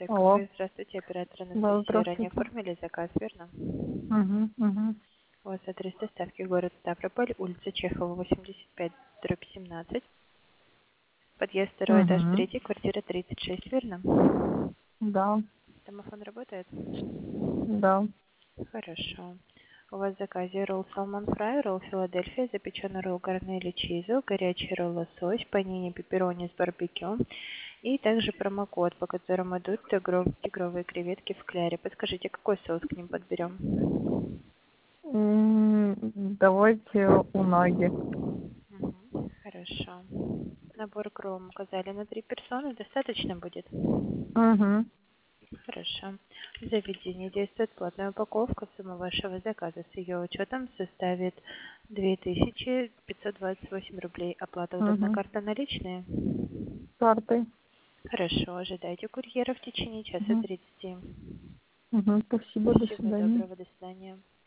Алло. Здравствуйте, оператор Да, Анастасия. Ранее здравствуйте. оформили заказ, верно? Угу. У вас адрес доставки город Ставрополь, улица Чехова, 85/17. Подъезд, второй этаж, Угу. третий, квартира 36, верно? Да, Домофон работает? да. Хорошо. У вас в заказе ролл салмон фрай, ролл Филадельфия, запеченный ролл гарнели чизу, горячий ролл лосось, панини пепперони с барбекю и также промокод, по которому идут тигровые креветки в кляре. Подскажите, какой соус к ним подберем? Давайте унаги. Хорошо. Набор к роллам указали на 3 персоны. Достаточно будет? Угу. Хорошо. В заведении действует платная упаковка. Сумма вашего заказа с ее учетом составит 2528 рублей. Оплата удобна, Угу. карта наличные? Картой. Хорошо. Ожидайте курьера в течение часа Угу. 30. Угу. Спасибо, до Всего свидания. доброго. До свидания.